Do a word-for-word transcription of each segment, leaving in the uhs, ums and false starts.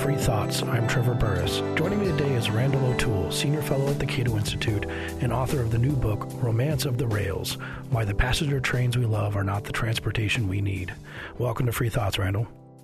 Free Thoughts. I'm Trevor Burrus. Joining me today is Randall O'Toole, Senior Fellow at the Cato Institute and author of the new book, Romance of the Rails, Why the Passenger Trains We Love Are Not the Transportation We Need. Welcome to Free Thoughts, Randall.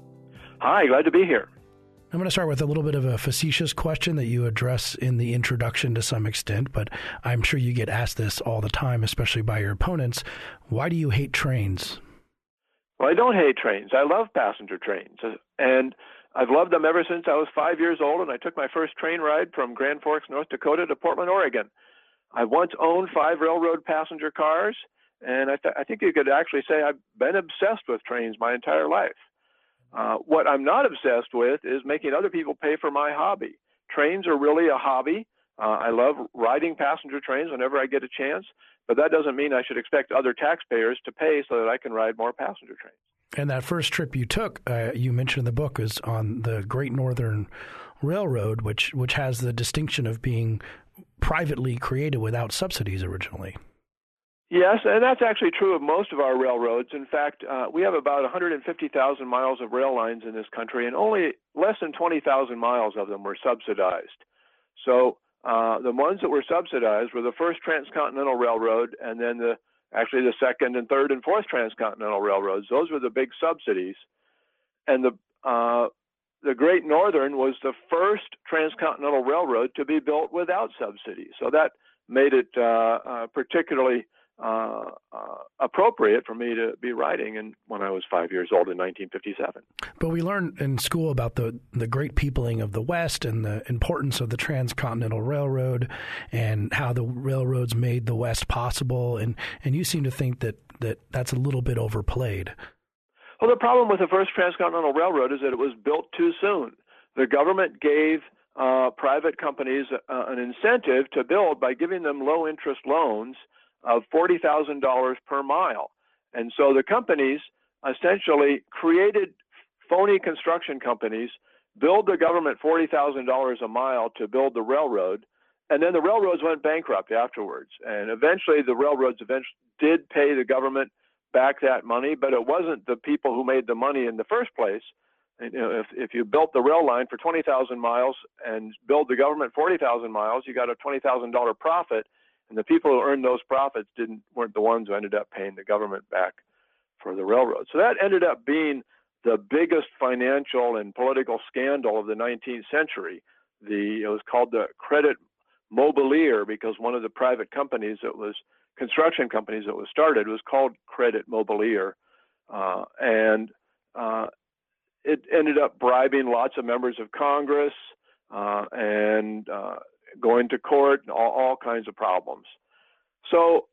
Hi, glad to be here. I'm going to start with a little bit of a facetious question that you address in the introduction to some extent, but I'm sure you get asked this all the time, especially by your opponents. Why do you hate trains? Well, I don't hate trains. I love passenger trains, and I've loved them ever since I was five years old, and I took my first train ride from Grand Forks, North Dakota to Portland, Oregon. I once owned five railroad passenger cars, and I, th- I think you could actually say I've been obsessed with trains my entire life. Uh, what I'm not obsessed with is making other people pay for my hobby. Trains are really a hobby. Uh, I love riding passenger trains whenever I get a chance, but that doesn't mean I should expect other taxpayers to pay so that I can ride more passenger trains. And that first trip you took, uh, you mentioned in the book, is on the Great Northern Railroad, which which has the distinction of being privately created without subsidies originally. Yes, and that's actually true of most of our railroads. In fact, uh, we have about one hundred fifty thousand miles of rail lines in this country, and only less than twenty thousand miles of them were subsidized. So uh, the ones that were subsidized were the first transcontinental railroad, and then the actually the second and third and fourth transcontinental railroads. Those were the big subsidies. And the uh, the Great Northern was the first transcontinental railroad to be built without subsidies. So that made it uh, uh, particularly Uh, uh, appropriate for me to be riding in, when I was five years old in nineteen fifty-seven. But we learned in school about the, the great peopling of the West and the importance of the Transcontinental Railroad and how the railroads made the West possible. And, and you seem to think that, that that's a little bit overplayed. Well, the problem with the first Transcontinental Railroad is that it was built too soon. The government gave uh, private companies uh, an incentive to build by giving them low-interest loans of forty thousand dollars per mile. And so the companies essentially created phony construction companies, billed the government forty thousand dollars a mile to build the railroad, and then the railroads went bankrupt afterwards. And eventually the railroads eventually did pay the government back that money, but it wasn't the people who made the money in the first place. And, you know, if, if you built the rail line for twenty thousand miles and billed the government forty thousand miles, you got a twenty thousand dollars profit. And the people who earned those profits didn't weren't the ones who ended up paying the government back for the railroad. So that ended up being the biggest financial and political scandal of the nineteenth century. The it was called the Credit Mobilier because one of the private companies that was construction companies that was started was called Credit Mobilier, uh, and uh, it ended up bribing lots of members of Congress uh, and uh, going to court, and all, all kinds of problems. So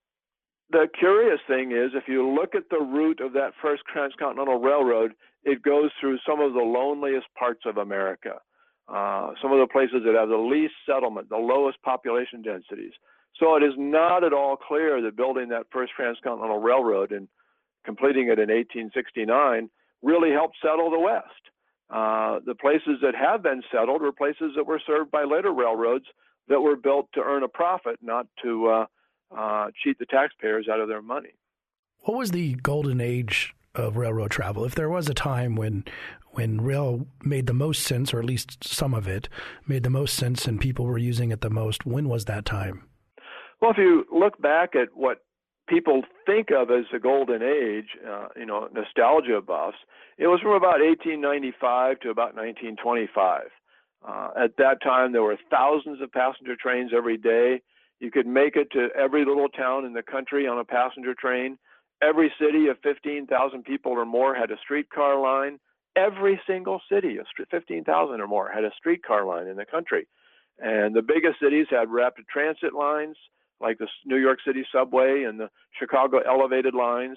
the curious thing is, if you look at the route of that first transcontinental railroad, it goes through some of the loneliest parts of America, uh, some of the places that have the least settlement, the lowest population densities. So it is not at all clear that building that first transcontinental railroad and completing it in eighteen sixty-nine really helped settle the West. Uh, the places that have been settled were places that were served by later railroads that were built to earn a profit, not to uh, uh, cheat the taxpayers out of their money. What was the golden age of railroad travel? If there was a time when when rail made the most sense, or at least some of it made the most sense and people were using it the most, when was that time? Well, if you look back at what people think of as the golden age, uh, you know, nostalgia buffs, it was from about eighteen ninety-five to about nineteen twenty-five. Uh, at that time, there were thousands of passenger trains every day. You could make it to every little town in the country on a passenger train. Every city of fifteen thousand people or more had a streetcar line. Every single city of fifteen thousand or more had a streetcar line in the country. And the biggest cities had rapid transit lines, like the New York City subway and the Chicago elevated lines.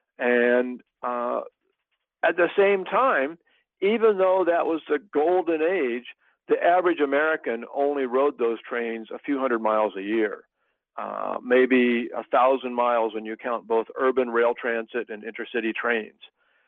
And uh, at the same time, even though that was the golden age, the average American only rode those trains a few hundred miles a year, uh, maybe a thousand miles when you count both urban rail transit and intercity trains.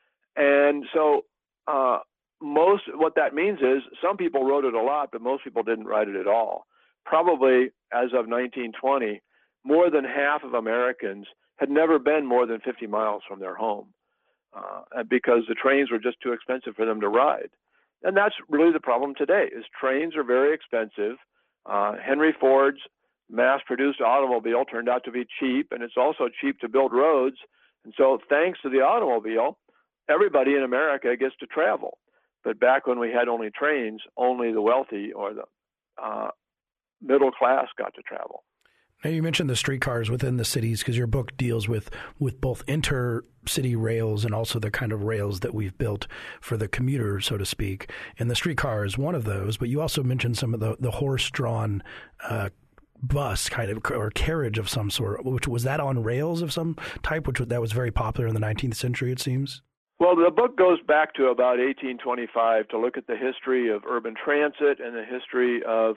And so uh, most, what that means is some people rode it a lot, but most people didn't ride it at all. Probably as of nineteen twenty, more than half of Americans had never been more than fifty miles from their home uh, because the trains were just too expensive for them to ride. And that's really the problem today, is trains are very expensive. Uh, Henry Ford's mass-produced automobile turned out to be cheap, and it's also cheap to build roads. And so thanks to the automobile, everybody in America gets to travel. But back when we had only trains, only the wealthy or the uh, middle class got to travel. Now, you mentioned the streetcars within the cities because your book deals with, with both intercity rails and also the kind of rails that we've built for the commuter, so to speak. And the streetcar is one of those, but you also mentioned some of the, the horse-drawn uh, bus kind of or carriage of some sort. Which was that on rails of some type, which that was very popular in the nineteenth century, it seems? Well, the book goes back to about eighteen twenty-five to look at the history of urban transit and the history of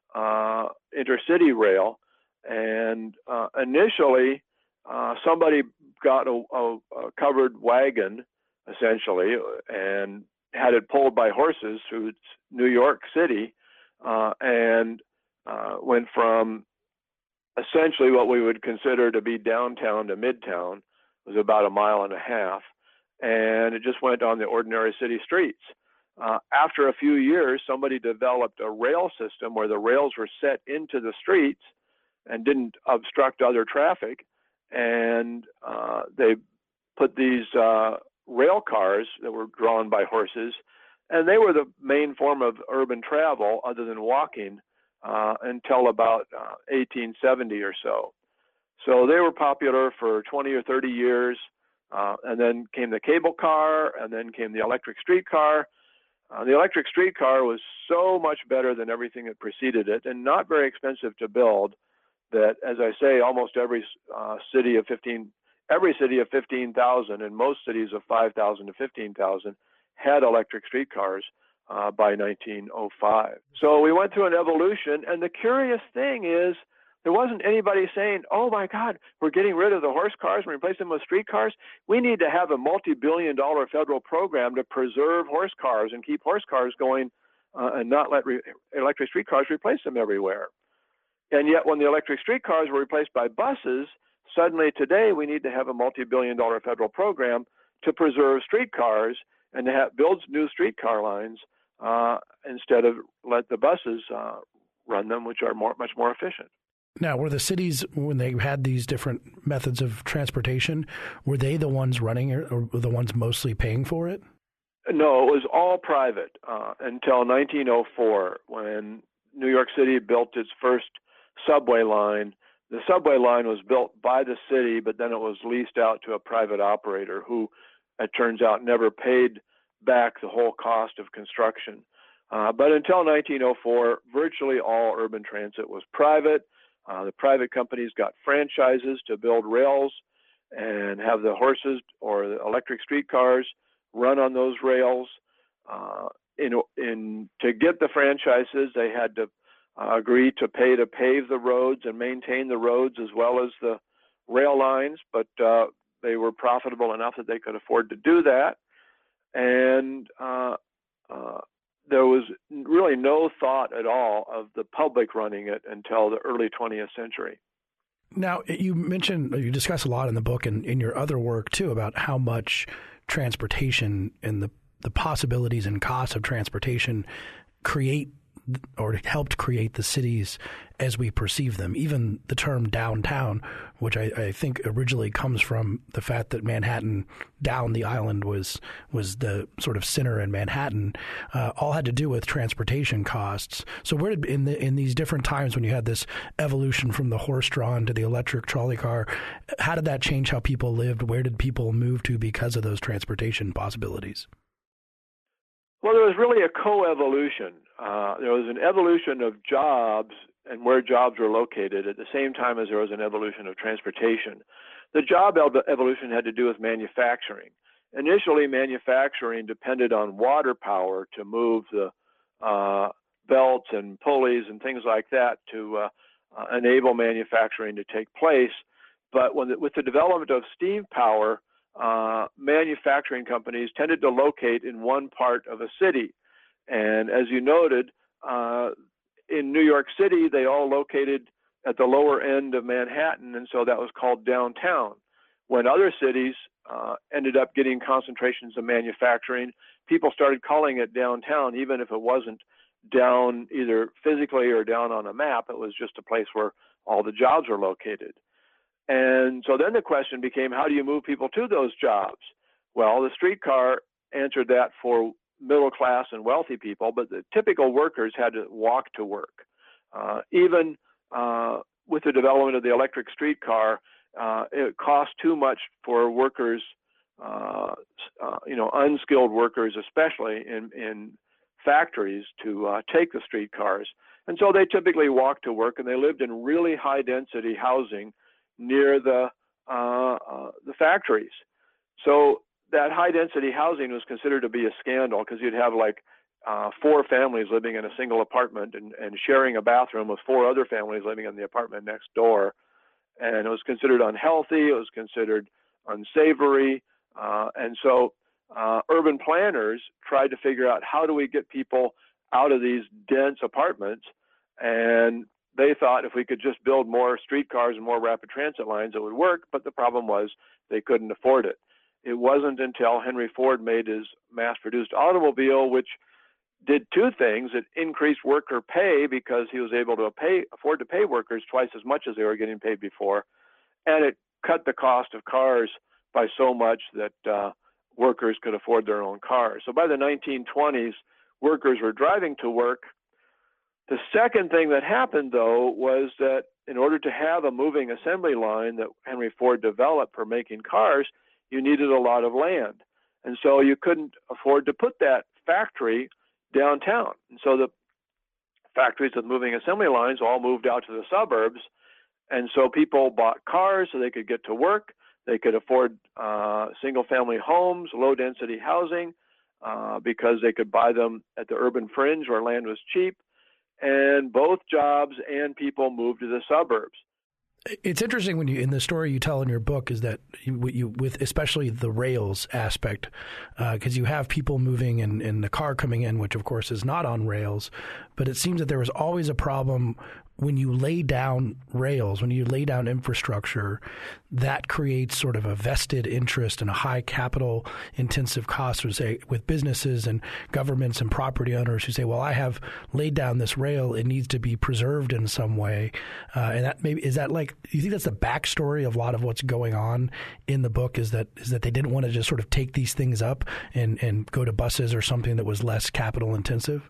uh, intercity rail. And uh, initially, uh, somebody got a, a, a covered wagon, essentially, and had it pulled by horses through New York City, uh, and uh, went from essentially what we would consider to be downtown to midtown. It was about a mile and a half, and it just went on the ordinary city streets. Uh, after a few years, somebody developed a rail system where the rails were set into the streets and didn't obstruct other traffic. And uh, they put these uh, rail cars that were drawn by horses, and they were the main form of urban travel other than walking uh, until about uh, eighteen seventy or so. So they were popular for twenty or thirty years, uh, and then came the cable car, and then came the electric streetcar. Uh, the electric streetcar was so much better than everything that preceded it and not very expensive to build, that, as I say, almost every uh, city of fifteen, every city of fifteen thousand, and most cities of five thousand to fifteen thousand had electric streetcars uh, by nineteen oh five. So we went through an evolution, and the curious thing is there wasn't anybody saying, "Oh my God, we're getting rid of the horse cars and replace them with streetcars. We need to have a multi-billion dollar federal program to preserve horse cars and keep horse cars going uh, and not let re- electric streetcars replace them everywhere." And yet when the electric streetcars were replaced by buses, suddenly today we need to have a multi-billion dollar federal program to preserve streetcars and to have, build new streetcar lines uh, instead of let the buses uh, run them, which are more, much more efficient. Now, were the cities, when they had these different methods of transportation, were they the ones running it or were the ones mostly paying for it? No, it was all private uh, until nineteen oh four, when New York City built its first subway line. The subway line was built by the city, but then it was leased out to a private operator who, it turns out, never paid back the whole cost of construction. Uh, but until nineteen oh four, virtually all urban transit was private. Uh, the private companies got franchises to build rails and have the horses or the electric streetcars run on those rails. Uh, in, in to get the franchises, they had to uh, agree to pay to pave the roads and maintain the roads as well as the rail lines, but uh, they were profitable enough that they could afford to do that. And uh, uh, there was really no thought at all of the public running it until the early twentieth century. Now, you mentioned, you discuss a lot in the book and in your other work, too, about how much transportation and the, the possibilities and costs of transportation create or helped create the cities as we perceive them. Even the term downtown, which I, I think originally comes from the fact that Manhattan down the island was was the sort of center in Manhattan, uh, all had to do with transportation costs. So where did in the in these different times when you had this evolution from the horse-drawn to the electric trolley car, how did that change how people lived? Where did people move to because of those transportation possibilities? Well, there was really a co-evolution. Uh, there was an evolution of jobs and where jobs were located at the same time as there was an evolution of transportation. The job evolution had to do with manufacturing. Initially, manufacturing depended on water power to move the uh, belts and pulleys and things like that to uh, uh, enable manufacturing to take place. But when the, with the development of steam power, uh, manufacturing companies tended to locate in one part of a city. And as you noted, uh, in New York City, they all located at the lower end of Manhattan, and so that was called downtown. When other cities uh, ended up getting concentrations of manufacturing, people started calling it downtown, even if it wasn't down either physically or down on a map. It was just a place where all the jobs were located. And so then the question became, how do you move people to those jobs? Well, the streetcar answered that for middle class and wealthy people, but the typical workers had to walk to work. Uh, even uh, with the development of the electric streetcar, uh, it cost too much for workers, uh, uh, you know, unskilled workers, especially in, in factories, to uh, take the streetcars. And so they typically walked to work, and they lived in really high density housing near the uh, uh, the factories. So that high density housing was considered to be a scandal, because you'd have like uh, four families living in a single apartment and, and sharing a bathroom with four other families living in the apartment next door. And it was considered unhealthy. It was considered unsavory. Uh, and so uh, urban planners tried to figure out, how do we get people out of these dense apartments? And they thought if we could just build more streetcars and more rapid transit lines, it would work. But the problem was they couldn't afford it. It wasn't until Henry Ford made his mass-produced automobile, which did two things. It increased worker pay, because he was able to pay, afford to pay workers twice as much as they were getting paid before. And it cut the cost of cars by so much that uh, workers could afford their own cars. So by the nineteen twenties, workers were driving to work. The second thing that happened, though, was that in order to have a moving assembly line that Henry Ford developed for making cars, you needed a lot of land. And so you couldn't afford to put that factory downtown. And so the factories with moving assembly lines all moved out to the suburbs. And so people bought cars so they could get to work. They could afford uh, single-family homes, low-density housing, uh, because they could buy them at the urban fringe where land was cheap. And both jobs and people moved to the suburbs. It's interesting when you, in the story you tell in your book, is that you, you with especially the rails aspect, because uh, you have people moving and, and the car coming in, which of course is not on rails, but it seems that there was always a problem when you lay down rails, when you lay down infrastructure, that creates sort of a vested interest and a high capital intensive cost with, say, with businesses and governments and property owners who say, well, I have laid down this rail, it needs to be preserved in some way. Uh, and that maybe, is that like, do you think that's the backstory of a lot of what's going on in the book, is that is that they didn't want to just sort of take these things up and, and go to buses or something that was less capital intensive?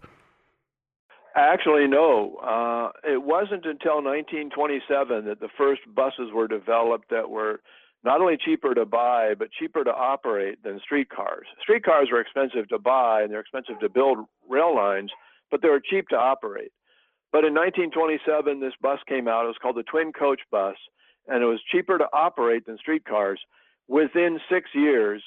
Actually, no. Uh, it wasn't until nineteen twenty-seven that the first buses were developed that were not only cheaper to buy, but cheaper to operate than streetcars. Streetcars were expensive to buy and they're expensive to build rail lines, but they were cheap to operate. But in nineteen twenty-seven, this bus came out. It was called the Twin Coach Bus, and it was cheaper to operate than streetcars. Within six years,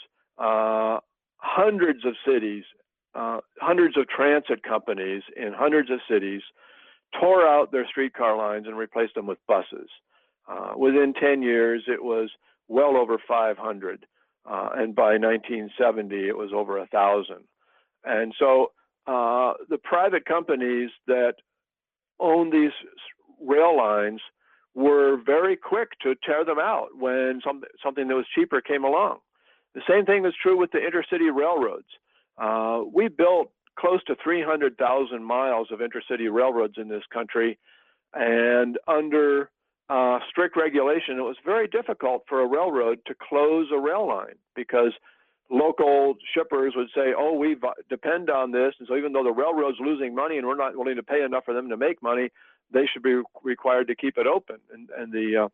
uh, hundreds of cities Uh, hundreds of transit companies in hundreds of cities tore out their streetcar lines and replaced them with buses. Uh, within ten years, it was well over five hundred. Uh, and by nineteen seventy, it was over one thousand. And so uh, the private companies that own these rail lines were very quick to tear them out when some, something that was cheaper came along. The same thing is true with the intercity railroads. Uh, we built close to three hundred thousand miles of intercity railroads in this country, and under uh, strict regulation, it was very difficult for a railroad to close a rail line, because local shippers would say, oh, we depend on this, and so even though the railroad's losing money and we're not willing to pay enough for them to make money, they should be required to keep it open, and, and the uh,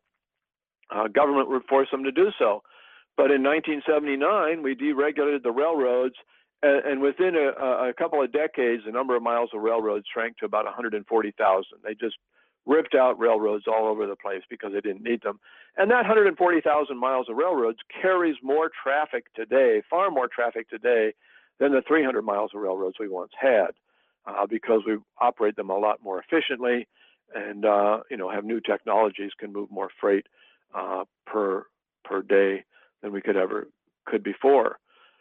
uh, government would force them to do so. But in nineteen seventy-nine, we deregulated the railroads, and within a, a couple of decades, the number of miles of railroads shrank to about one hundred forty thousand. They just ripped out railroads all over the place because they didn't need them. And that one hundred forty thousand miles of railroads carries more traffic today, far more traffic today, than the three hundred miles of railroads we once had, uh, because we operate them a lot more efficiently, and uh, you know, have new technologies, can move more freight uh, per per day than we could ever could before.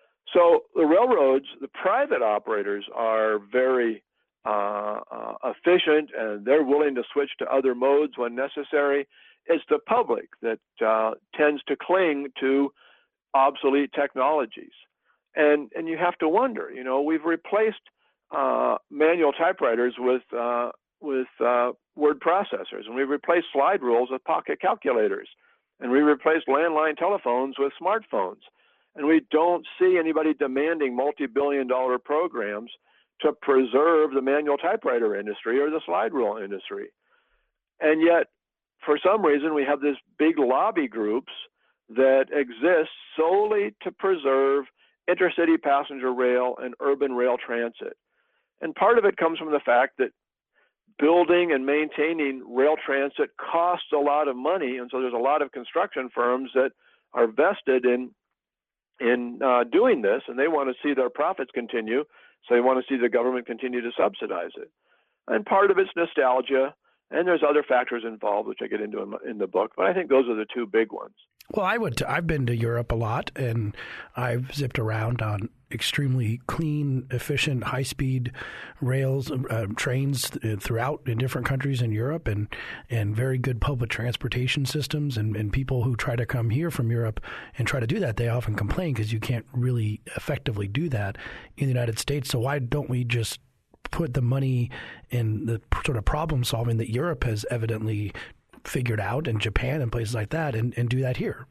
So the railroads, the private operators, are very uh, uh, efficient, and they're willing to switch to other modes when necessary. It's the public that uh, tends to cling to obsolete technologies. And and you have to wonder, you know, we've replaced uh, manual typewriters with uh, with uh, word processors, and we've replaced slide rules with pocket calculators, and we replaced landline telephones with smartphones. And we don't see anybody demanding multi-billion dollar programs to preserve the manual typewriter industry or the slide rule industry. And yet, for some reason, we have these big lobby groups that exist solely to preserve intercity passenger rail and urban rail transit. And part of it comes from the fact that building and maintaining rail transit costs a lot of money, and so there's a lot of construction firms that are vested in in uh, doing this, and they want to see their profits continue, so they want to see the government continue to subsidize it. And part of it's nostalgia, and there's other factors involved, which I get into in, in the book, but I think those are the two big ones. Well, I would. I've been to Europe a lot, and I've zipped around on extremely clean, efficient, high-speed rails, uh, trains throughout in different countries in Europe, and and very good public transportation systems. And, and people who try to come here from Europe and try to do that, they often complain because you can't really effectively do that in the United States. So why don't we just put the money in the sort of problem solving that Europe has evidently figured out, in Japan and places like that, and, and do that here?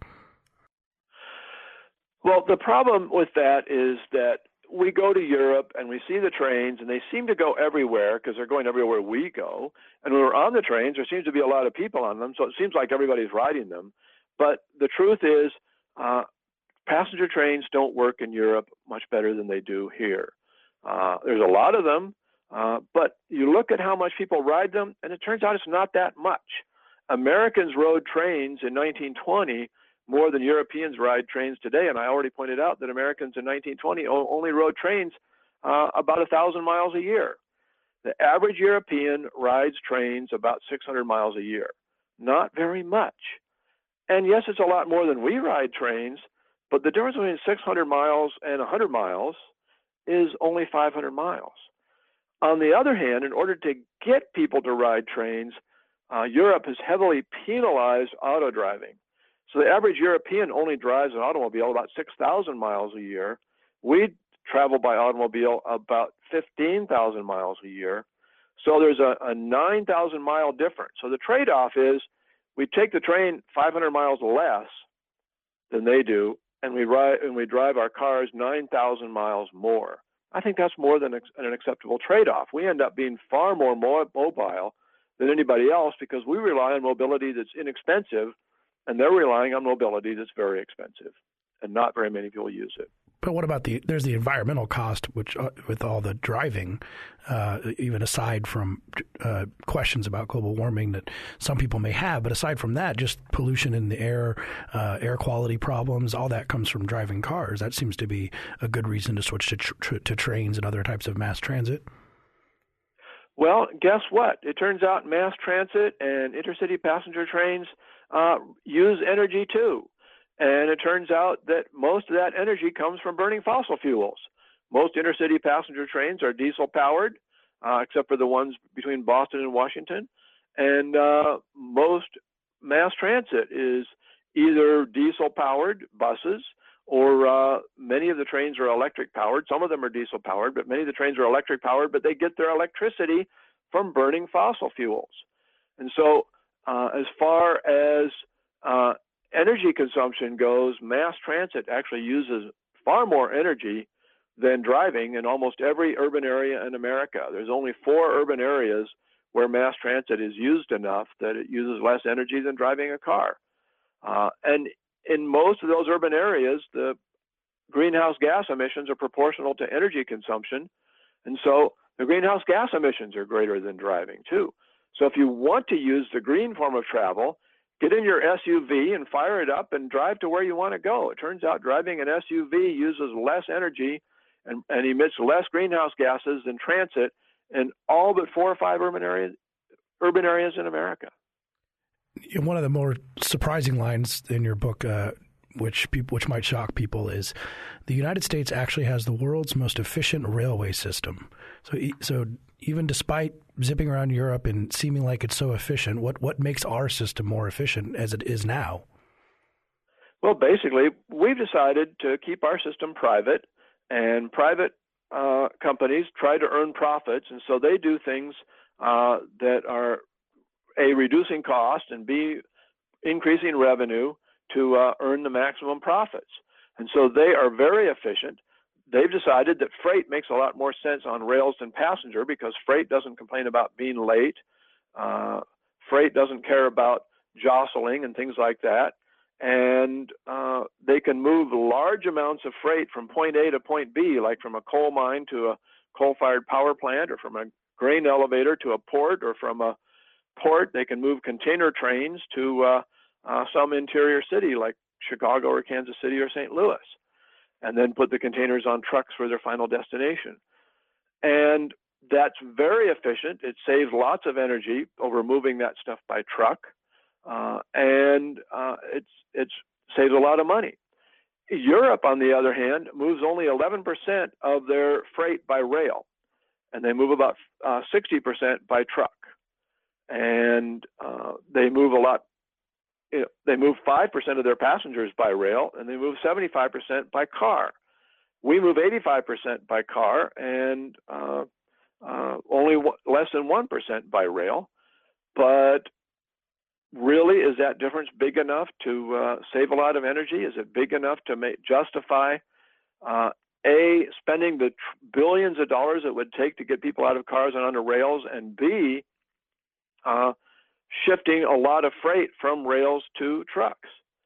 Well, the problem with that is that we go to Europe and we see the trains, and they seem to go everywhere because they're going everywhere we go. And when we're on the trains, there seems to be a lot of people on them, so it seems like everybody's riding them. But the truth is, uh, passenger trains don't work in Europe much better than they do here. Uh, there's a lot of them, uh, but you look at how much people ride them, and it turns out it's not that much. Americans rode trains in nineteen twenty more than Europeans ride trains today, and I already pointed out that Americans in nineteen twenty only rode trains uh, about a thousand miles a year. The average European rides trains about six hundred miles a year. Not very much. And yes, it's a lot more than we ride trains, but the difference between six hundred miles and one hundred miles is only five hundred miles. On the other hand, in order to get people to ride trains, Uh, Europe has heavily penalized auto driving. So the average European only drives an automobile about six thousand miles a year. We travel by automobile about fifteen thousand miles a year. So there's a, a nine thousand mile difference. So the trade-off is we take the train five hundred miles less than they do, and we ride and we drive our cars nine thousand miles more. I think that's more than an acceptable trade-off. We end up being far more mobile than anybody else because we rely on mobility that's inexpensive, and they're relying on mobility that's very expensive, and not very many people use it. But what about the, there's the environmental cost, which uh, with all the driving, uh, even aside from uh, questions about global warming that some people may have, but aside from that, just pollution in the air, uh, air quality problems, all that comes from driving cars. That seems to be a good reason to switch to, tr- to trains and other types of mass transit. Well, guess what? It turns out mass transit and intercity passenger trains uh, use energy too. And it turns out that most of that energy comes from burning fossil fuels. Most intercity passenger trains are diesel powered, uh, except for the ones between Boston and Washington. And uh, most mass transit is either diesel powered buses, or uh, many of the trains are electric powered. Some of them are diesel powered, but many of the trains are electric powered, but they get their electricity from burning fossil fuels. And so uh, as far as uh, energy consumption goes, mass transit actually uses far more energy than driving in almost every urban area in America. There's only four urban areas where mass transit is used enough that it uses less energy than driving a car. Uh, and in most of those urban areas, the greenhouse gas emissions are proportional to energy consumption. And so the greenhouse gas emissions are greater than driving too. So if you want to use the green form of travel, get in your S U V and fire it up and drive to where you want to go. It turns out driving an S U V uses less energy and, and emits less greenhouse gases than transit in all but four or five urban areas, urban areas in America. One of the more surprising lines in your book, uh, which people, which might shock people, is the United States actually has the world's most efficient railway system. So, so even despite zipping around Europe and seeming like it's so efficient, what what makes our system more efficient as it is now? Well, basically, we've decided to keep our system private And private uh, companies try to earn profits, and so they do things uh, that are A, reducing cost, and B, increasing revenue to uh, earn the maximum profits. And so they are very efficient. They've decided that freight makes a lot more sense on rails than passenger because freight doesn't complain about being late. Uh, freight doesn't care about jostling and things like that. And uh, they can move large amounts of freight from point A to point B, like from a coal mine to a coal-fired power plant, or from a grain elevator to a port, or from a port they can move container trains to uh, uh, some interior city like Chicago or Kansas City or Saint Louis, and then put the containers on trucks for their final destination. And that's very efficient. It saves lots of energy over moving that stuff by truck, uh, and uh, it's it's saves a lot of money. Europe, on the other hand, moves only eleven percent of their freight by rail, and they move about uh, sixty percent by truck. And uh, they move a lot. You know, they move five percent of their passengers by rail, and they move seventy-five percent by car. We move eighty-five percent by car, and uh, uh, only w- less than one percent by rail. But really, is that difference big enough to uh, save a lot of energy? Is it big enough to make, justify, uh, A, spending the tr- billions of dollars it would take to get people out of cars and onto rails, and B, uh, shifting a lot of freight from rails to trucks?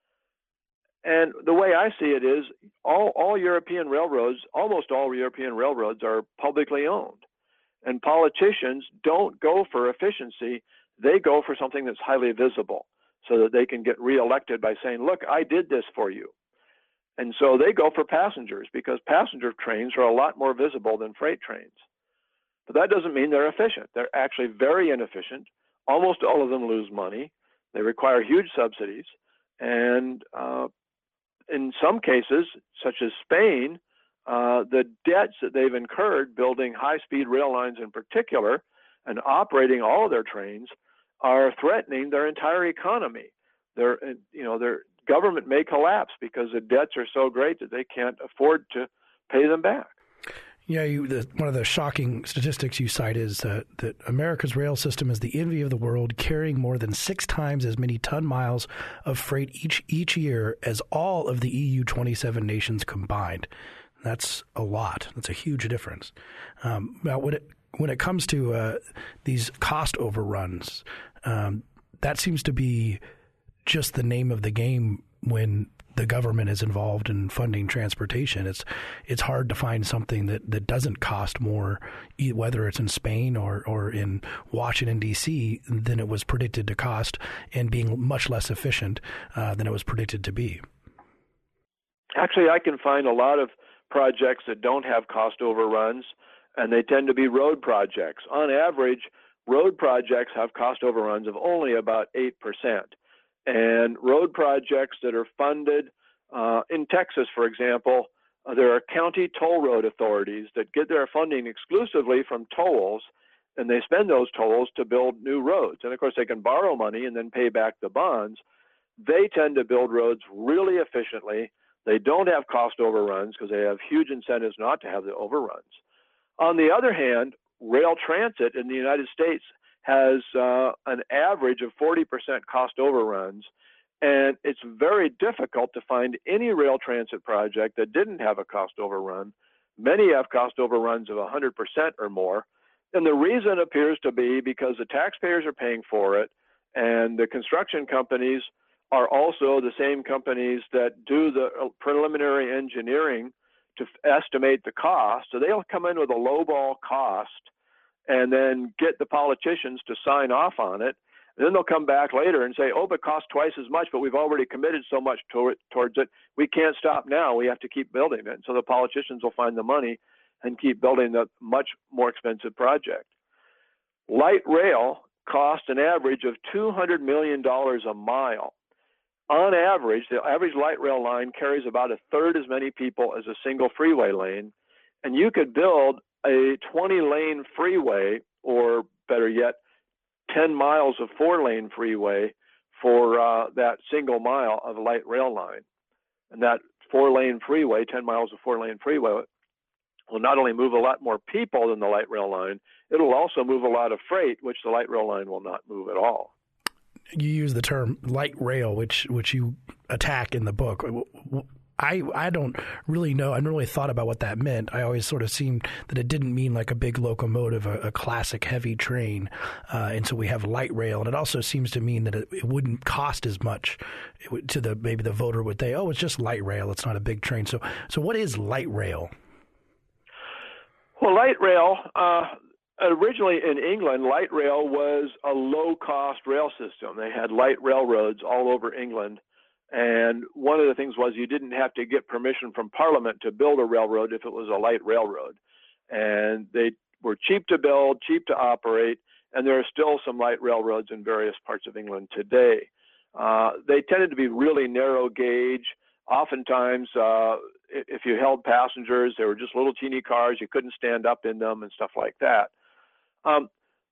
And the way I see it is all, all European railroads, almost all European railroads are publicly owned. And politicians don't go for efficiency. They go for something that's highly visible so that they can get reelected by saying, look, I did this for you. And so they go for passengers because passenger trains are a lot more visible than freight trains. But that doesn't mean they're efficient. They're actually very inefficient. Almost all of them lose money. They require huge subsidies. And uh, in some cases, such as Spain, uh, the debts that they've incurred building high-speed rail lines in particular and operating all of their trains are threatening their entire economy. Their, you know, their government may collapse because the debts are so great that they can't afford to pay them back. Yeah, you, the, one of the shocking statistics you cite is uh, that America's rail system is the envy of the world, carrying more than six times as many ton miles of freight each each year as all of the E U twenty-seven nations combined. That's a lot. That's a huge difference. Um, now, when it when it comes to uh, these cost overruns, um, that seems to be just the name of the game when the government is involved in funding transportation. It's it's hard to find something that, that doesn't cost more, whether it's in Spain or, or in Washington, D C, than it was predicted to cost, and being much less efficient uh, than it was predicted to be. Actually, I can find a lot of projects that don't have cost overruns, and they tend to be road projects. On average, road projects have cost overruns of only about eight percent. And road projects that are funded uh, in Texas, for example, uh, there are county toll road authorities that get their funding exclusively from tolls, and they spend those tolls to build new roads. And of course, they can borrow money and then pay back the bonds. They tend to build roads really efficiently. They don't have cost overruns because they have huge incentives not to have the overruns. On the other hand, rail transit in the United States has uh, an average of forty percent cost overruns, and it's very difficult to find any rail transit project that didn't have a cost overrun. Many have cost overruns of one hundred percent or more, and the reason appears to be because the taxpayers are paying for it, and the construction companies are also the same companies that do the preliminary engineering to f- estimate the cost, so they'll come in with a lowball cost and then get the politicians to sign off on it. And then they'll come back later and say, oh, but it costs twice as much, but we've already committed so much to it, towards it. We can't stop now. We have to keep building it. And so the politicians will find the money and keep building the much more expensive project. Light rail costs an average of two hundred million dollars a mile. On average, the average light rail line carries about a third as many people as a single freeway lane. And you could build a twenty-lane freeway, or better yet, ten miles of four-lane freeway for uh, that single mile of light rail line. And that four-lane freeway, ten miles of four-lane freeway, will not only move a lot more people than the light rail line, it'll also move a lot of freight, which the light rail line will not move at all. You use the term light rail, which which you attack in the book. I I don't really know. I never really thought about what that meant. I always sort of seemed that it didn't mean like a big locomotive, a, a classic heavy train. Uh, and so we have light rail. And it also seems to mean that it, it wouldn't cost as much it would, to the maybe the voter would say, oh, it's just light rail. It's not a big train. So so what is light rail? Well, light rail, uh, originally in England, light rail was a low-cost rail system. They had light railroads all over England. And one of the things was you didn't have to get permission from Parliament to build a railroad if it was a light railroad. And they were cheap to build, cheap to operate, and there are still some light railroads in various parts of England today. Uh, they tended to be really narrow gauge. Oftentimes, uh, if you held passengers, they were just little teeny cars. You couldn't stand up in them and stuff like that. Um,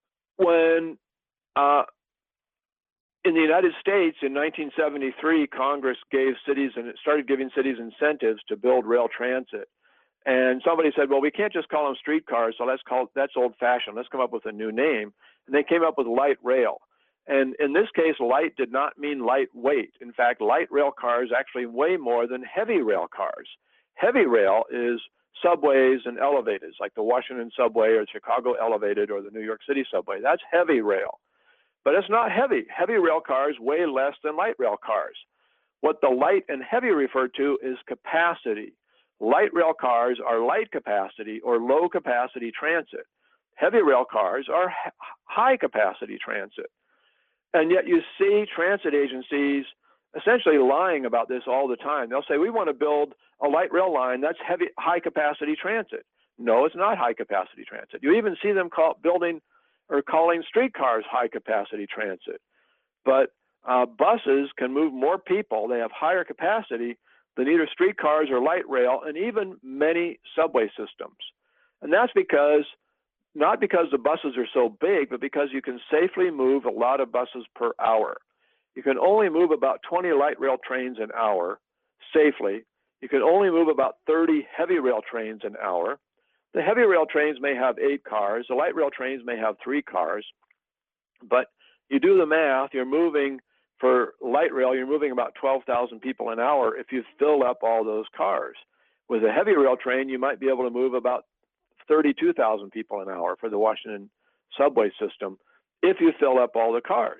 when uh, in the United States in nineteen seventy-three, Congress gave cities and it started giving cities incentives to build rail transit. And somebody said, well, we can't just call them streetcars, so let's call that's old-fashioned. Let's come up with a new name. And they came up with light rail. And in this case, light did not mean lightweight. In fact, light rail cars actually weigh more than heavy rail cars. Heavy rail is subways and elevateds, like the Washington subway or the Chicago elevated or the New York City subway. That's heavy rail. But it's not heavy. Heavy rail cars weigh less than light rail cars. What the light and heavy refer to is capacity. Light rail cars are light capacity or low capacity transit. Heavy rail cars are high capacity transit. And yet you see transit agencies essentially lying about this all the time. They'll say, we want to build a light rail line that's heavy, high capacity transit. No, it's not high capacity transit. You even see them call, building or calling streetcars high capacity transit. But uh, buses can move more people. They have higher capacity than either streetcars or light rail, and even many subway systems. And that's because not because the buses are so big, but because you can safely move a lot of buses per hour. You can only move about twenty light rail trains an hour safely. You can only move about thirty heavy rail trains an hour. The heavy rail trains may have eight cars. The light rail trains may have three cars. But you do the math, you're moving, for light rail, you're moving about twelve thousand people an hour if you fill up all those cars. With a heavy rail train, you might be able to move about thirty-two thousand people an hour for the Washington subway system if you fill up all the cars.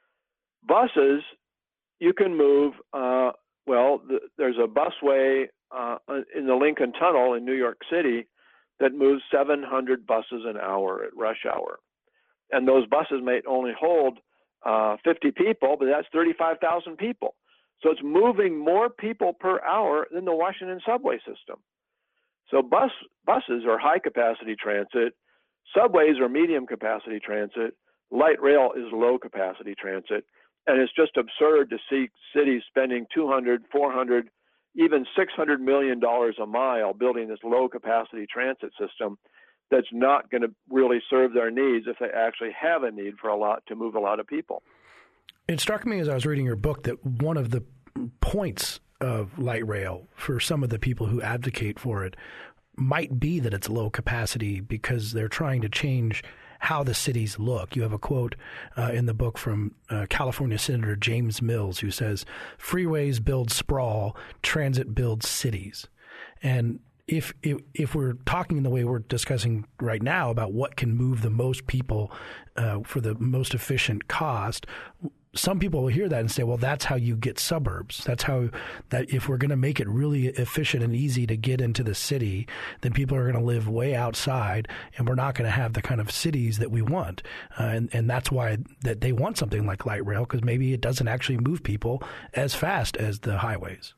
Buses, you can move, uh, well, the, there's a busway uh, in the Lincoln Tunnel in New York City that moves seven hundred buses an hour at rush hour. And those buses may only hold uh, fifty people, but that's thirty-five thousand people. So it's moving more people per hour than the Washington subway system. So bus buses are high capacity transit, subways are medium capacity transit, light rail is low capacity transit, and it's just absurd to see cities spending two hundred, four hundred, even six hundred million dollars a mile building this low capacity transit system that's not going to really serve their needs if they actually have a need for a lot to move a lot of people. It struck me as I was reading your book that one of the points of light rail for some of the people who advocate for it might be that it's low capacity because they're trying to change how the cities look. You have a quote uh, in the book from uh, California Senator James Mills, who says, freeways build sprawl, transit builds cities. And if, if if we're talking the way we're discussing right now about what can move the most people uh, for the most efficient cost, some people will hear that and say, well, that's how you get suburbs. That's how that if we're going to make it really efficient and easy to get into the city, then people are going to live way outside and we're not going to have the kind of cities that we want. Uh, and, and that's why that they want something like light rail, because maybe it doesn't actually move people as fast as the highways.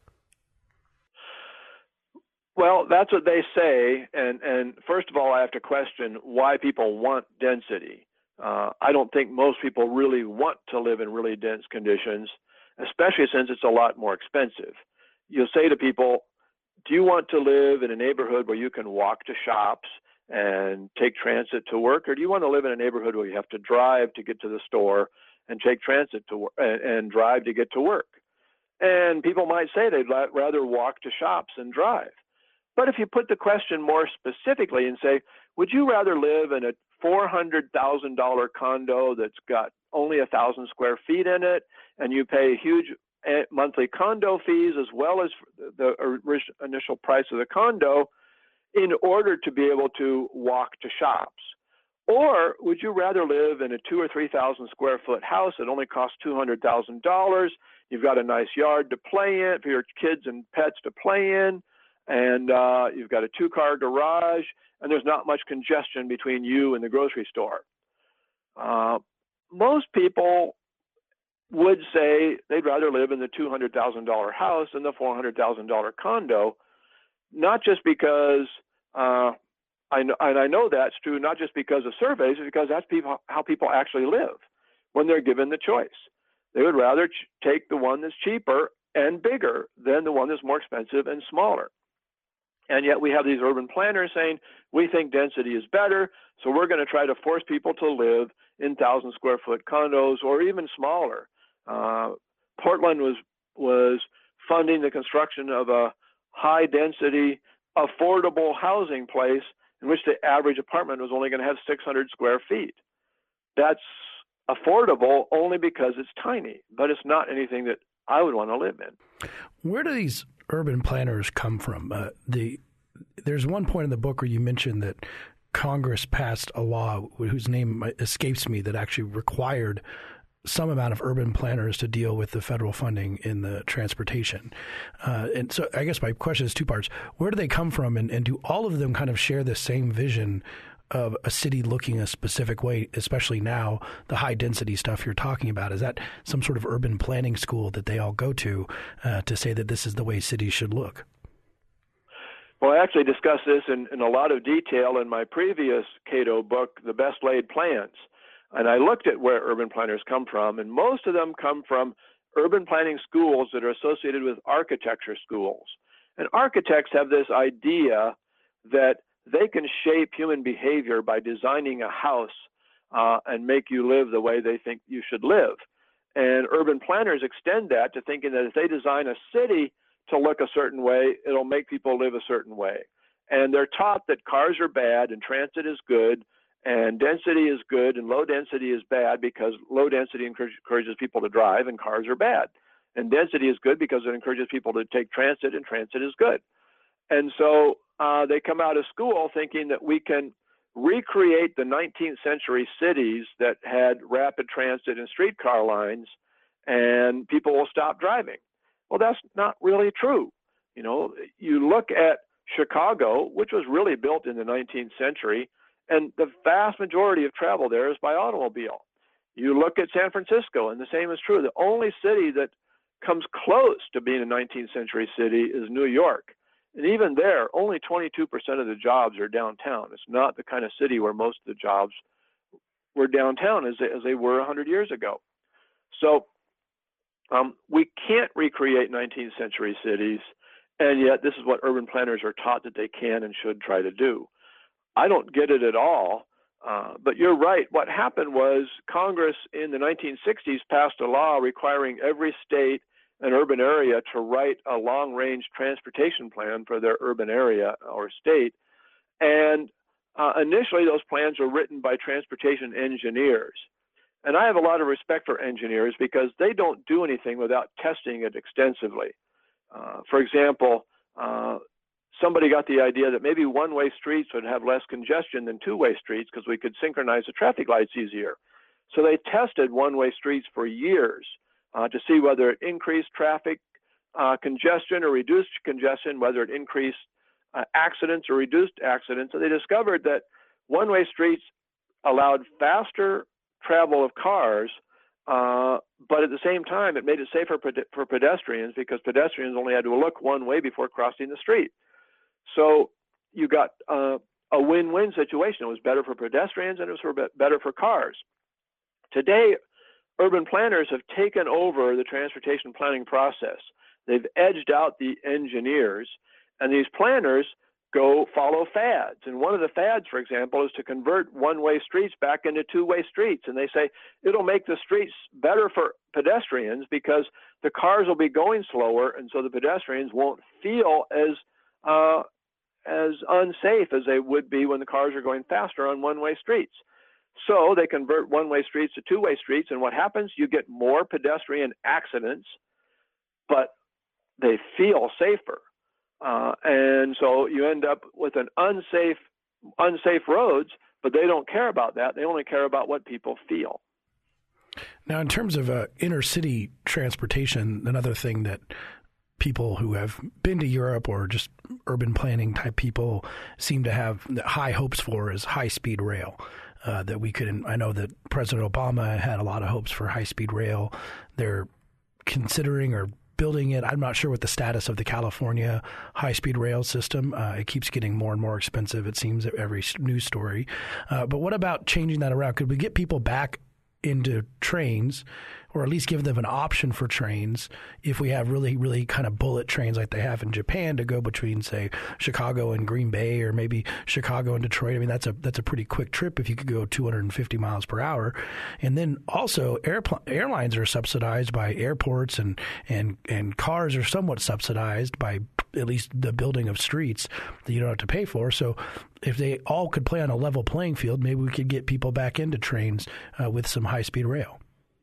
Well, that's what they say. And, and first of all, I have to question why people want density. Uh, I don't think most people really want to live in really dense conditions, especially since it's a lot more expensive. You'll say to people, do you want to live in a neighborhood where you can walk to shops and take transit to work, or do you want to live in a neighborhood where you have to drive to get to the store and take transit to work and, and drive to get to work? And people might say they'd rather walk to shops than drive. But if you put the question more specifically and say, would you rather live in a four hundred thousand dollars condo that's got only one thousand square feet in it, and you pay huge monthly condo fees as well as the initial price of the condo in order to be able to walk to shops? Or would you rather live in a two or three thousand square foot house that only costs two hundred thousand dollars? You've got a nice yard to play in for your kids and pets to play in, and uh, you've got a two-car garage, and there's not much congestion between you and the grocery store. Uh, most people would say they'd rather live in the two hundred thousand dollars house than the four hundred thousand dollars condo, not just because, uh, I know, and I know that's true, not just because of surveys, but because that's people, how people actually live when they're given the choice. They would rather ch- take the one that's cheaper and bigger than the one that's more expensive and smaller. And yet we have these urban planners saying, we think density is better, so we're going to try to force people to live in one thousand square foot condos or even smaller. Uh, Portland was was funding the construction of a high density, affordable housing place in which the average apartment was only going to have six hundred square feet. That's affordable only because it's tiny, but it's not anything that I would want to live in. Where do these urban planners come from? Uh, the there's one point in the book where you mentioned that Congress passed a law whose name escapes me that actually required some amount of urban planners to deal with the federal funding in the transportation. Uh, and so I guess my question is two parts. Where do they come from, and, and do all of them kind of share the same vision of a city looking a specific way, especially now, the high density stuff you're talking about? Is that some sort of urban planning school that they all go to uh, to say that this is the way cities should look? Well, I actually discussed this in, in a lot of detail in my previous Cato book, The Best Laid Plans. And I looked at where urban planners come from, and most of them come from urban planning schools that are associated with architecture schools. And architects have this idea that they can shape human behavior by designing a house uh, and make you live the way they think you should live. And urban planners extend that to thinking that if they design a city to look a certain way, it'll make people live a certain way. And they're taught that cars are bad and transit is good, and density is good and low density is bad because low density encourages people to drive and cars are bad. And density is good because it encourages people to take transit, and transit is good. And so uh, they come out of school thinking that we can recreate the nineteenth century cities that had rapid transit and streetcar lines, and people will stop driving. Well, that's not really true. You know, you look at Chicago, which was really built in the nineteenth century, and the vast majority of travel there is by automobile. You look at San Francisco, and the same is true. The only city that comes close to being a nineteenth century city is New York. And even there, only twenty-two percent of the jobs are downtown. It's not the kind of city where most of the jobs were downtown as they, as they were one hundred years ago. So um, we can't recreate nineteenth century cities, and yet this is what urban planners are taught that they can and should try to do. I don't get it at all, uh, but you're right. What happened was Congress in the nineteen sixties passed a law requiring every state and urban area to write a long-range transportation plan for their urban area or state. And uh, initially, those plans were written by transportation engineers. And I have a lot of respect for engineers because they don't do anything without testing it extensively. Uh, for example, uh, somebody got the idea that maybe one-way streets would have less congestion than two-way streets because we could synchronize the traffic lights easier. So they tested one-way streets for years uh, to see whether it increased traffic uh, congestion or reduced congestion, whether it increased uh, accidents or reduced accidents. And they discovered that one-way streets allowed faster travel of cars, uh, but at the same time, it made it safer for pedestrians because pedestrians only had to look one way before crossing the street. So you got uh, a win-win situation. It was better for pedestrians and it was for be- better for cars. Today, urban planners have taken over the transportation planning process. They've edged out the engineers, and these planners go follow fads. And one of the fads, for example, is to convert one-way streets back into two-way streets. And they say it'll make the streets better for pedestrians because the cars will be going slower, and so the pedestrians won't feel as uh, as unsafe as they would be when the cars are going faster on one-way streets. So they convert one-way streets to two-way streets, and what happens? You get more pedestrian accidents, but they feel safer. Uh, and so you end up with an unsafe, unsafe roads, but they don't care about that. They only care about what people feel. Now, in terms of uh, inner city transportation, another thing that people who have been to Europe or just urban planning type people seem to have high hopes for is high-speed rail. Uh, that we could, I know that President Obama had a lot of hopes for high-speed rail. They're considering or building it. I'm not sure what the status of the California high-speed rail system. Uh, it keeps getting more and more expensive, it seems, at every news story. Uh, but what about changing that around? Could we get people back into trains, or at least give them an option for trains if we have really, really kind of bullet trains like they have in Japan to go between, say, Chicago and Green Bay, or maybe Chicago and Detroit. I mean, that's a that's a pretty quick trip if you could go two hundred fifty miles per hour. And then also airpl- airlines are subsidized by airports, and, and, and cars are somewhat subsidized by at least the building of streets that you don't have to pay for. So if they all could play on a level playing field, maybe we could get people back into trains uh, with some high-speed rail.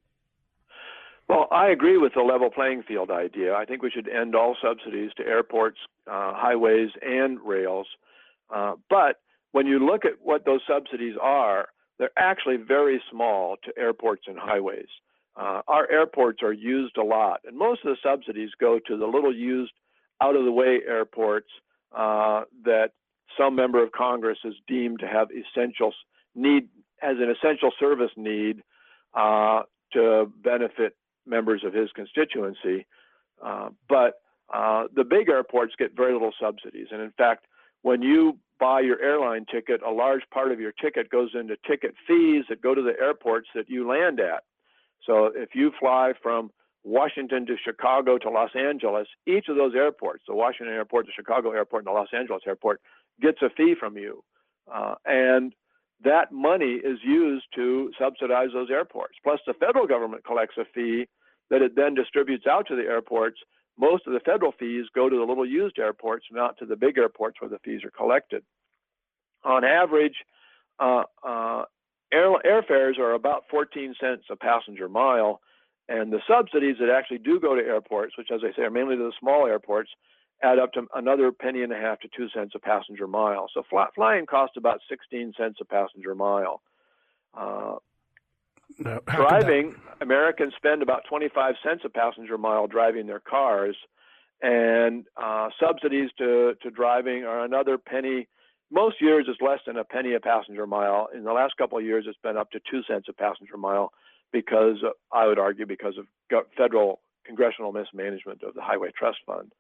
Well, I agree with the level playing field idea. I think we should end all subsidies to airports, uh, highways, and rails. Uh, but when you look at what those subsidies are, they're actually very small to airports and highways. Uh, our airports are used a lot, and most of the subsidies go to the little used, out-of-the-way airports uh, that some member of Congress is deemed to have essential need, as an essential service need uh, to benefit members of his constituency. Uh, but uh, the big airports get very little subsidies. And in fact, when you buy your airline ticket, a large part of your ticket goes into ticket fees that go to the airports that you land at. So if you fly from Washington to Chicago to Los Angeles, each of those airports, the Washington airport, the Chicago airport, and the Los Angeles airport, gets a fee from you. Uh, and that money is used to subsidize those airports. Plus, the federal government collects a fee that it then distributes out to the airports. Most of the federal fees go to the little used airports, not to the big airports where the fees are collected. On average, uh, uh, air, airfares are about fourteen cents a passenger mile, and the subsidies that actually do go to airports, which, as I say, are mainly to the small airports, add up to another penny and a half to two cents a passenger mile. So fly, flying costs about sixteen cents a passenger mile. Uh, no, driving, Americans spend about twenty-five cents a passenger mile driving their cars, and uh, subsidies to, to driving are another penny. Most years it's less than a penny a passenger mile. In the last couple of years, it's been up to two cents a passenger mile because, uh, I would argue, because of federal congressional mismanagement of the Highway Trust Fund.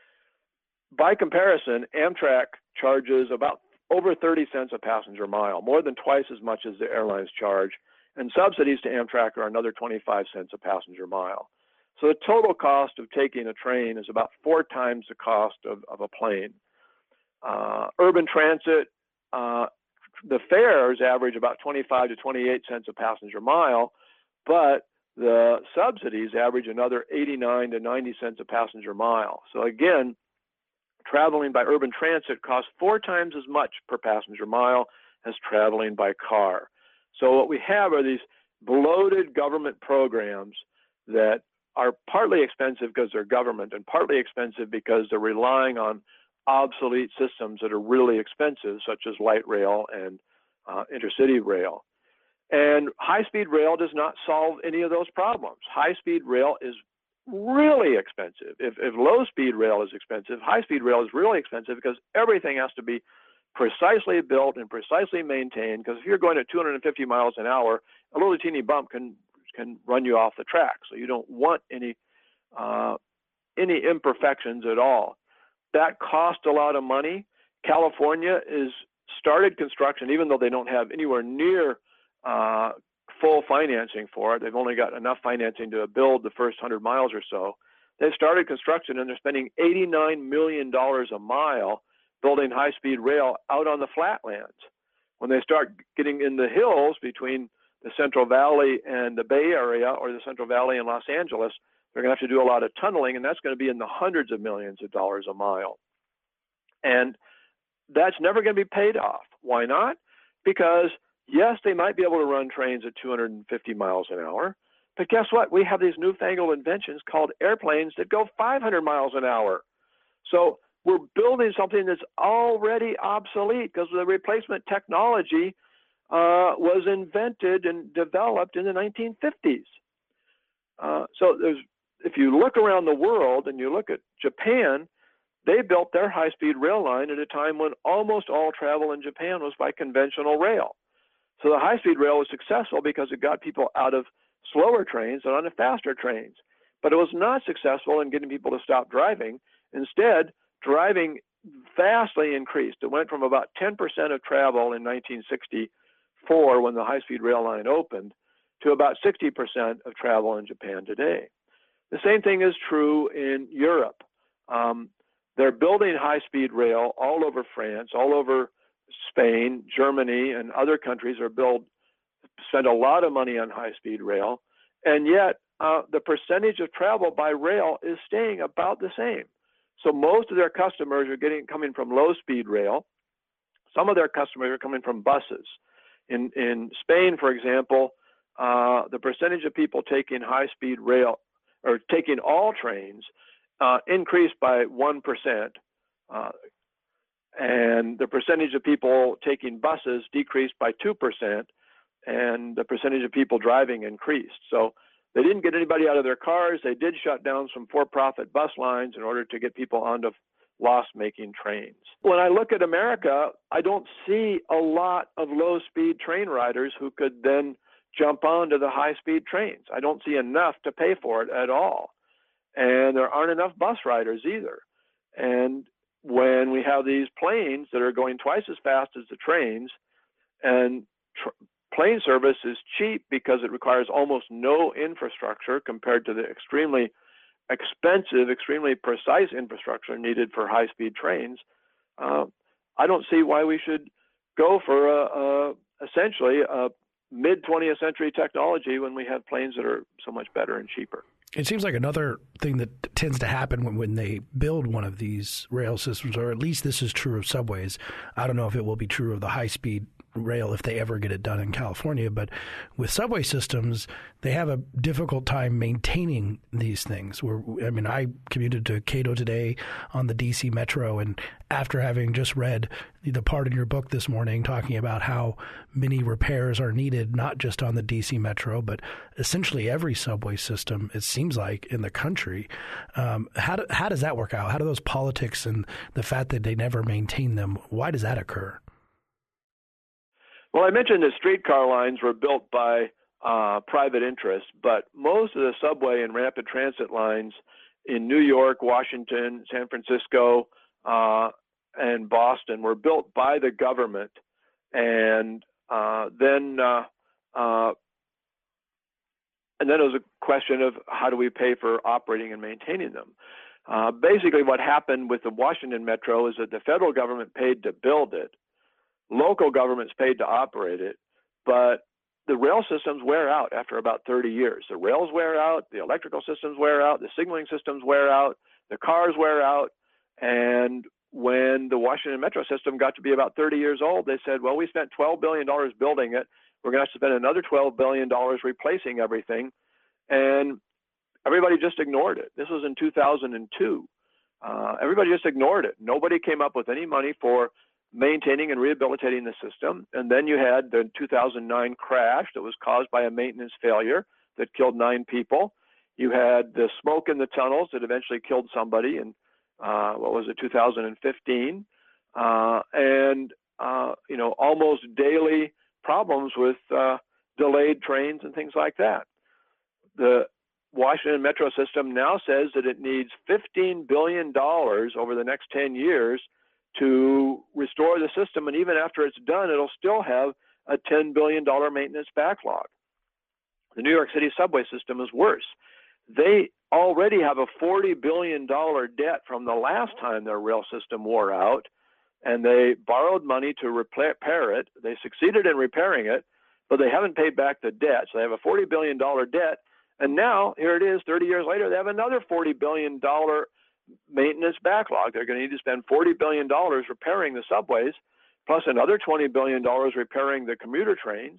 By comparison, Amtrak charges about over thirty cents a passenger mile, more than twice as much as the airlines charge, and subsidies to Amtrak are another twenty-five cents a passenger mile. So the total cost of taking a train is about four times the cost of, of a plane. Uh, urban transit, uh, the fares average about twenty-five to twenty-eight cents a passenger mile, but the subsidies average another eighty-nine to ninety cents a passenger mile. So again, traveling by urban transit costs four times as much per passenger mile as traveling by car. So what we have are these bloated government programs that are partly expensive because they're government and partly expensive because they're relying on obsolete systems that are really expensive, such as light rail and uh, intercity rail. And high-speed rail does not solve any of those problems. High-speed rail is really expensive. If, if low-speed rail is expensive, high-speed rail is really expensive because everything has to be precisely built and precisely maintained, because if you're going at two hundred fifty miles an hour, a little teeny bump can can run you off the track. So you don't want any uh, any imperfections at all. That costs a lot of money. California is started construction, even though they don't have anywhere near uh, full financing for it. They've only got enough financing to build the first one hundred miles or so. They've started construction, and they're spending eighty-nine million dollars a mile building high-speed rail out on the flatlands. When they start getting in the hills between the Central Valley and the Bay Area, or the Central Valley and Los Angeles, they're going to have to do a lot of tunneling, and that's going to be in the hundreds of millions of dollars a mile. And that's never going to be paid off. Why not? Because, yes, they might be able to run trains at two hundred fifty miles an hour, but guess what? We have these newfangled inventions called airplanes that go five hundred miles an hour. So we're building something that's already obsolete because the replacement technology uh, was invented and developed in the nineteen fifties. Uh, so there's, if you look around the world and you look at Japan, they built their high-speed rail line at a time when almost all travel in Japan was by conventional rail. So the high-speed rail was successful because it got people out of slower trains and onto faster trains. But it was not successful in getting people to stop driving. Instead, driving vastly increased. It went from about ten percent of travel in nineteen sixty-four when the high-speed rail line opened to about sixty percent of travel in Japan today. The same thing is true in Europe. Um, they're building high-speed rail all over France, all over Spain, Germany, and other countries are build, spend a lot of money on high-speed rail, and yet uh, the percentage of travel by rail is staying about the same. So most of their customers are getting coming from low-speed rail. Some of their customers are coming from buses. In in Spain, for example, uh, the percentage of people taking high-speed rail or taking all trains uh, increased by one percent. Uh, and the percentage of people taking buses decreased by two percent, and the percentage of people driving increased. So they didn't get anybody out of their cars. They did shut down some for-profit bus lines in order to get people onto loss-making trains. When I look at America, I don't see a lot of low-speed train riders who could then jump onto the high-speed trains. I don't see enough to pay for it at all. And there aren't enough bus riders either. And when we have these planes that are going twice as fast as the trains, and tr- plane service is cheap because it requires almost no infrastructure compared to the extremely expensive, extremely precise infrastructure needed for high-speed trains, uh, I don't see why we should go for a, a, essentially a mid-twentieth century technology when we have planes that are so much better and cheaper. It seems like another thing that tends to happen when, when they build one of these rail systems, or at least this is true of subways. I don't know if it will be true of the high-speed rail if they ever get it done in California, but with subway systems, they have a difficult time maintaining these things. We're, I mean, I commuted to Cato today on the D C Metro, and after having just read the part in your book this morning talking about how many repairs are needed, not just on the D C Metro, but essentially every subway system, it seems like, in the country. Um, how, do, how does that work out? How do those politics and the fact that they never maintain them, why does that occur? Well, I mentioned that streetcar lines were built by uh, private interests, but most of the subway and rapid transit lines in New York, Washington, San Francisco, uh, and Boston were built by the government. And uh, then uh, uh, and then it was a question of how do we pay for operating and maintaining them. Uh, basically, what happened with the Washington Metro is that the federal government paid to build it. Local governments paid to operate it, but the rail systems wear out after about thirty years. The rails wear out, the electrical systems wear out, the signaling systems wear out, the cars wear out, and when the Washington Metro system got to be about thirty years old, they said, well, we spent twelve billion dollars building it. We're going to have to spend another twelve billion dollars replacing everything, and everybody just ignored it. This was in two thousand two. Uh, everybody just ignored it. Nobody came up with any money for maintaining and rehabilitating the system. And then you had the two thousand nine crash that was caused by a maintenance failure that killed nine people. You had the smoke in the tunnels that eventually killed somebody in, uh, what was it, two thousand fifteen. Uh, and, uh, you know, almost daily problems with uh, delayed trains and things like that. The Washington Metro system now says that it needs fifteen billion dollars over the next ten years to restore the system, and even after it's done, it'll still have a ten billion dollars maintenance backlog. The New York City subway system is worse. They already have a forty billion dollars debt from the last time their rail system wore out, and they borrowed money to repair it. They succeeded in repairing it, but they haven't paid back the debt. So they have a forty billion dollars debt, and now, here it is, thirty years later, they have another forty billion dollars maintenance backlog. They're going to need to spend forty billion dollars repairing the subways, plus another twenty billion dollars repairing the commuter trains.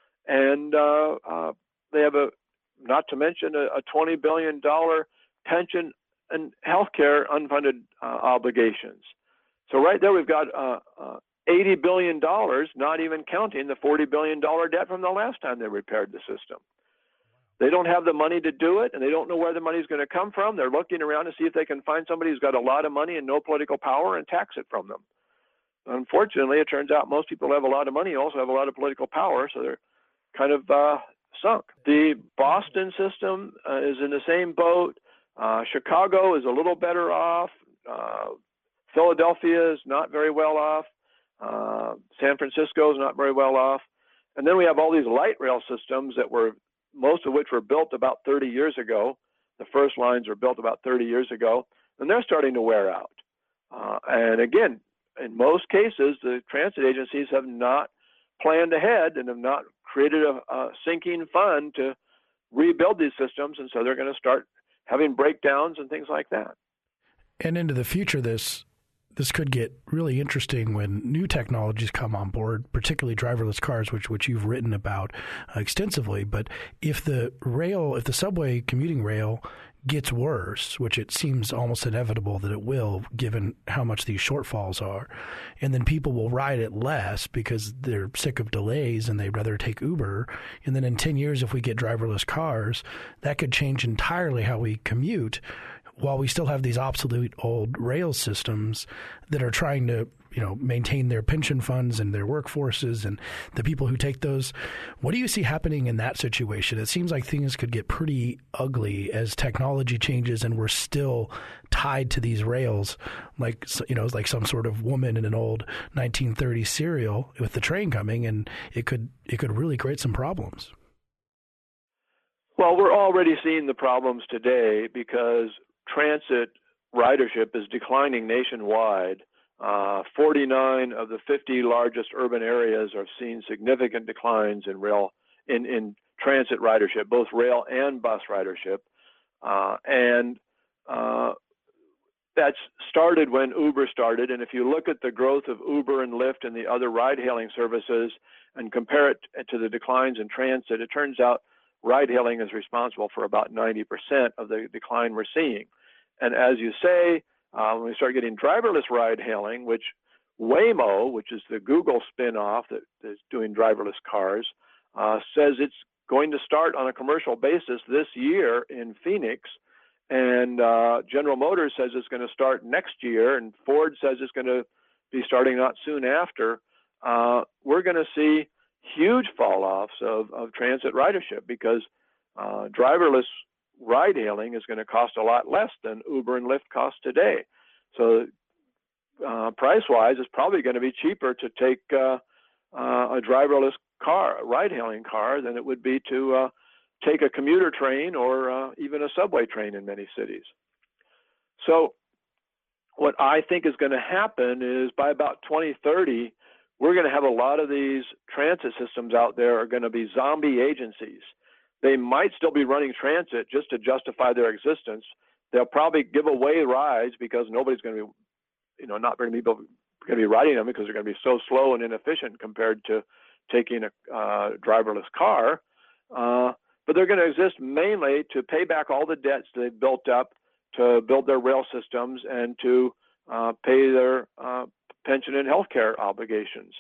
And uh, uh, they have a, not to mention a, a twenty billion dollars pension and healthcare unfunded uh, obligations. So right there, we've got uh, uh, eighty billion dollars, not even counting the forty billion dollars debt from the last time they repaired the system. They don't have the money to do it, and they don't know where the money is going to come from. They're looking around to see if they can find somebody who's got a lot of money and no political power and tax it from them. Unfortunately, it turns out most people who have a lot of money also have a lot of political power, so they're kind of uh, sunk. The Boston system uh, is in the same boat. Uh, Chicago is a little better off. Uh, Philadelphia is not very well off. Uh, San Francisco is not very well off. And then we have all these light rail systems that were, most of which were built about thirty years ago. The first lines were built about thirty years ago, and they're starting to wear out. Uh, and again, in most cases, the transit agencies have not planned ahead and have not created a, a sinking fund to rebuild these systems, and so they're going to start having breakdowns and things like that. And into the future, this this could get really interesting when new technologies come on board, particularly driverless cars, which which you've written about uh, extensively. But if the rail, if the subway commuting rail gets worse, which it seems almost inevitable that it will, given how much these shortfalls are, and then people will ride it less because they're sick of delays and they'd rather take Uber. And then in ten years, if we get driverless cars, that could change entirely how we commute, while we still have these obsolete old rail systems that are trying to, you know, maintain their pension funds and their workforces and the people who take those. What do you see happening in that situation? It seems like things could get pretty ugly as technology changes and we're still tied to these rails, like, you know, like some sort of woman in an old nineteen thirties serial with the train coming, and it could it could really create some problems. Well, we're already seeing the problems today because transit ridership is declining nationwide. Uh, forty-nine of the fifty largest urban areas are seeing significant declines in rail, in, in transit ridership, both rail and bus ridership. Uh, and uh, that's started when Uber started. And if you look at the growth of Uber and Lyft and the other ride-hailing services and compare it to the declines in transit, it turns out ride-hailing is responsible for about ninety percent of the decline we're seeing. And as you say, uh, when we start getting driverless ride-hailing, which Waymo, which is the Google spin-off that is doing driverless cars, uh, says it's going to start on a commercial basis this year in Phoenix. And uh, General Motors says it's going to start next year, and Ford says it's going to be starting not soon after. Uh, we're going to see huge fall-offs of, of transit ridership because uh, driverless ride-hailing is going to cost a lot less than Uber and Lyft cost today. So uh, price-wise, it's probably going to be cheaper to take uh, uh, a driverless car, a ride-hailing car, than it would be to uh, take a commuter train or uh, even a subway train in many cities. So what I think is going to happen is by about twenty thirty, we're going to have a lot of these transit systems out there are going to be zombie agencies. They might still be running transit just to justify their existence. They'll probably give away rides because nobody's going to be, you know, not very many people going to be riding them because they're going to be so slow and inefficient compared to taking a uh, driverless car. Uh, but they're going to exist mainly to pay back all the debts they've built up to build their rail systems and to uh, pay their uh, pension and healthcare obligations.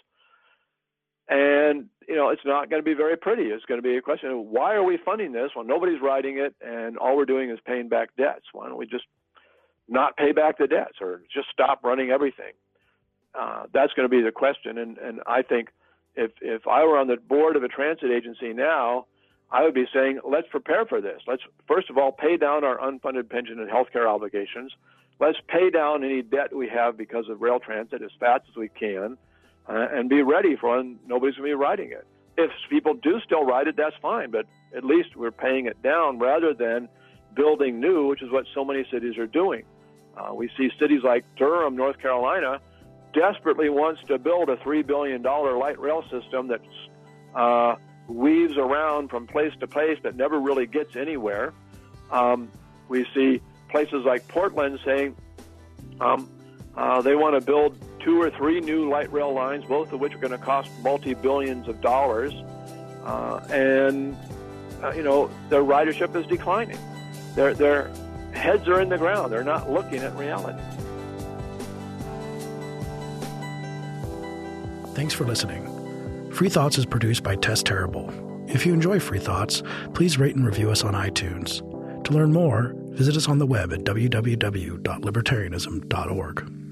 And, you know, it's not going to be very pretty. It's going to be a question of why are we funding this when nobody's riding it and all we're doing is paying back debts? Why don't we just not pay back the debts or just stop running everything? Uh, that's going to be the question. And, and I think if, if I were on the board of a transit agency now, I would be saying, let's prepare for this. Let's, first of all, pay down our unfunded pension and healthcare obligations. Let's pay down any debt we have because of rail transit as fast as we can. Uh, and be ready for when nobody's going to be riding it. If people do still ride it, that's fine, but at least we're paying it down rather than building new, which is what so many cities are doing. Uh, we see cities like Durham, North Carolina, desperately wants to build a three billion dollars light rail system that uh, weaves around from place to place but never really gets anywhere. Um, we see places like Portland saying um, uh, they want to build two or three new light rail lines, both of which are going to cost multi-billions of dollars, uh, and uh, you know their ridership is declining. Their their heads are in the ground. They're not looking at reality. Thanks for listening. Free Thoughts is produced by Tess Terrible. If you enjoy Free Thoughts, please rate and review us on iTunes. To learn more, visit us on the web at w w w dot libertarianism dot org.